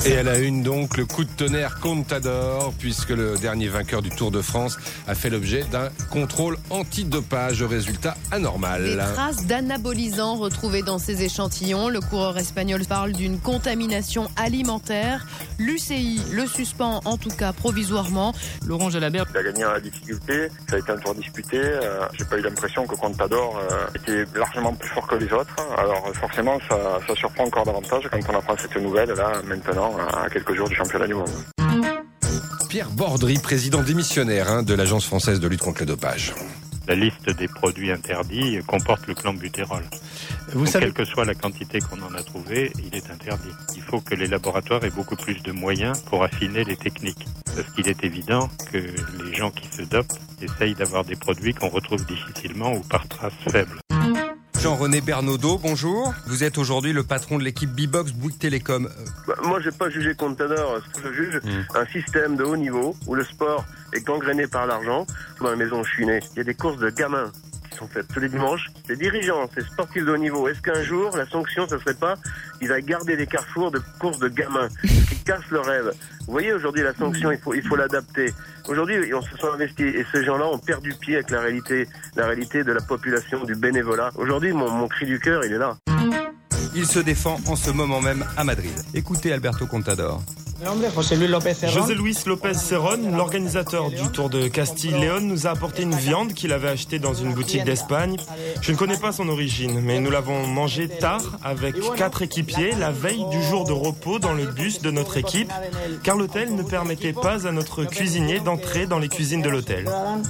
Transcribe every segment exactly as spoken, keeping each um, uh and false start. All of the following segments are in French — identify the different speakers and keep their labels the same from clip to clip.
Speaker 1: Et à la une donc, le coup de tonnerre Contador, puisque le dernier vainqueur du Tour de France a fait l'objet d'un contrôle antidopage au résultat anormal.
Speaker 2: Des traces d'anabolisants retrouvées dans ces échantillons. Le coureur espagnol parle d'une contamination alimentaire. L'U C I le suspend en tout cas provisoirement.
Speaker 3: Laurent Jalabert.
Speaker 4: Il a gagné à la difficulté, ça a été un tour disputé. Euh, j'ai pas eu l'impression que Contador euh, était largement plus fort que les autres. Alors forcément, ça, ça surprend encore davantage quand on apprend cette nouvelle là maintenant, à quelques jours du championnat du monde.
Speaker 1: Pierre Bordry, président démissionnaire hein, de l'Agence française de lutte contre le dopage.
Speaker 5: La liste des produits interdits comporte le clenbutérol.
Speaker 1: Vous
Speaker 5: Donc,
Speaker 1: savez...
Speaker 5: Quelle que soit la quantité qu'on en a trouvée, il est interdit. Il faut que les laboratoires aient beaucoup plus de moyens pour affiner les techniques. Parce qu'il est évident que les gens qui se dopent essayent d'avoir des produits qu'on retrouve difficilement ou par traces faibles.
Speaker 6: Jean-René Bernaudot, bonjour. Vous êtes aujourd'hui le patron de l'équipe B-Box Bouygues Télécom.
Speaker 7: Bah, moi, j'ai pas jugé Contador. Ce que je juge, mmh. un système de haut niveau où le sport est gangréné par l'argent. Dans la maison où je suis né, il y a des courses de gamins qui sont faites tous les dimanches. Les dirigeants, ces sportifs de haut niveau. Est-ce qu'un jour, la sanction, ça serait pas ils aillent garder des carrefours de courses de gamins qui cassent le rêve? Vous voyez, aujourd'hui, la sanction, il faut, il faut l'adapter. Aujourd'hui, on se sont investis et ces gens-là ont perdu pied avec la réalité, la réalité de la population, du bénévolat. Aujourd'hui, mon, mon cri du cœur, il est là.
Speaker 6: Il se défend en ce moment même à Madrid. Écoutez Alberto Contador.
Speaker 8: José Luis López Cerrón, l'organisateur du Tour de Castille-Léon, nous a apporté une viande qu'il avait achetée dans une boutique d'Espagne. Je ne connais pas son origine, mais nous l'avons mangée tard avec quatre équipiers la veille du jour de repos dans le bus de notre équipe, car l'hôtel ne permettait pas à notre cuisinier d'entrer dans les cuisines de l'hôtel.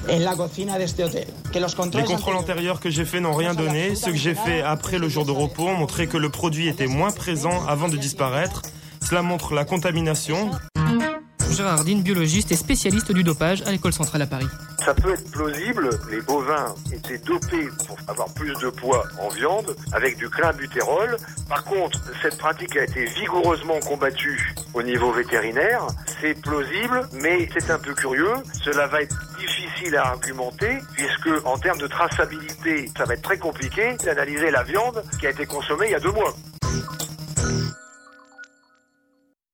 Speaker 8: Les contrôles antérieurs que j'ai faits n'ont rien donné. Ceux que j'ai faits après le jour de repos ont montré que le produit était moins présent avant de disparaître. Cela montre la contamination.
Speaker 3: Gérard Ardine, biologiste et spécialiste du dopage à l'École centrale à Paris.
Speaker 9: Ça peut être plausible, les bovins étaient dopés pour avoir plus de poids en viande avec du clenbutérol. Par contre, cette pratique a été vigoureusement combattue au niveau vétérinaire. C'est plausible, mais c'est un peu curieux. Cela va être difficile à argumenter puisque en termes de traçabilité, ça va être très compliqué d'analyser la viande qui a été consommée il y a deux mois.